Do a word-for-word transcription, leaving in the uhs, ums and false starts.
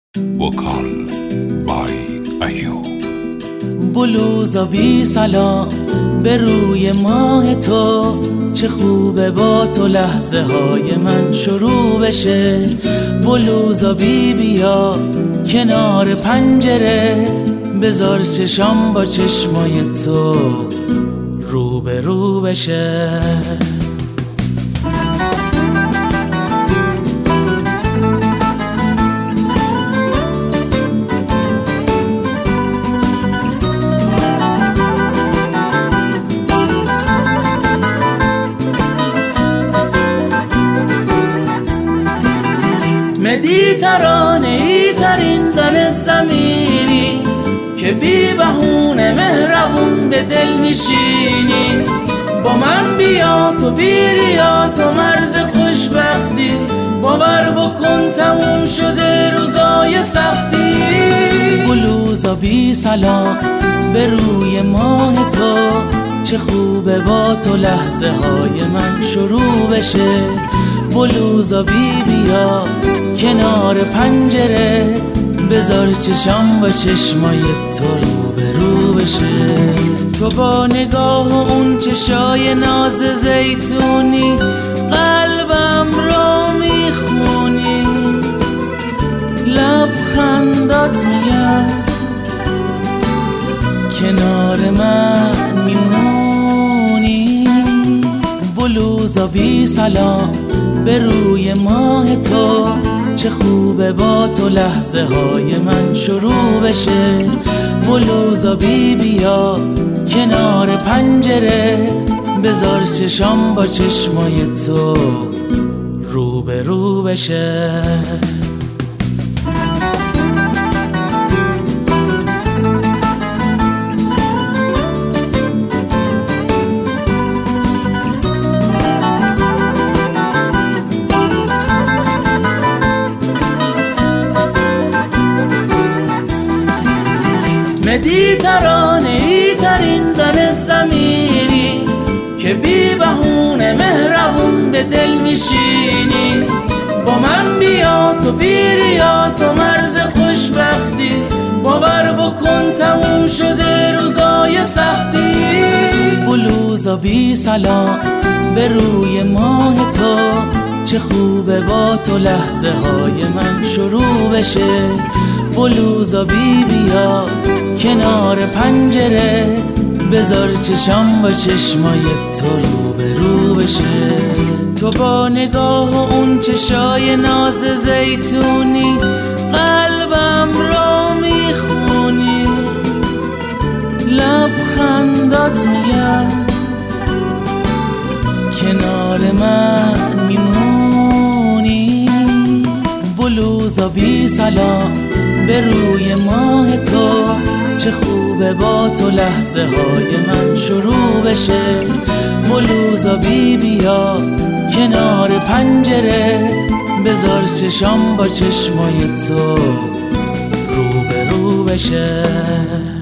وکال بای ایوب. بلوزا بی سلام به روی ماه تو، چه خوبه با تو لحظه های من شروع بشه. بلوزا بی بیا کنار پنجره، بذار چشام با چشمای تو رو به رو بشه. مدیترانه ای ترین زن ضمیری که بی بهونه مهربون به دل میشینی. با من بیا تو بیریا تو مرز خوشبختی، باور بکن تموم شده روزای سختی. بلوزا بی سلام به روی ماه تو، چه خوبه با تو لحظه های من شروع بشه. بلوزا بی بیا کنار پنجره، بذار چشام با چشمای تو رو به رو بشه. تو با نگاه و اون چشای ناز زیتونی قلبم را میخونی. لبخندات میگم کنار من میمونی. بلوزا بی سلام به روی ماه تو، چه خوبه با تو لحظه های من شروع بشه. بلوزا بی بیا کنار پنجره، بذار چشام با چشمای تو رو به رو بشه. مدیترانه ای ترین زن ضمیری که بی بهونه مهربون به دل میشینی. با من بیا تو بیریا تو مرز خوشبختی، باور بکن تموم شده روزای سختی. بلوزا بی سلام به روی ماه تو، چه خوبه با تو لحظه های من شروع بشه. بلوزا بی بیا کنار پنجره، بذار چشام با چشمای تو رو به رو بشه. تو با نگاه و اون چشای ناز زیتونی قلبم را میخونی. لبخندات میگم کنار من میمونی. بلوزا بی سلام به روی ماه تو، چه خوبه با تو لحظه های من شروع بشه. بلوزا بی بیا کنار پنجره، بذار چشام با چشمای تو رو به رو بشه.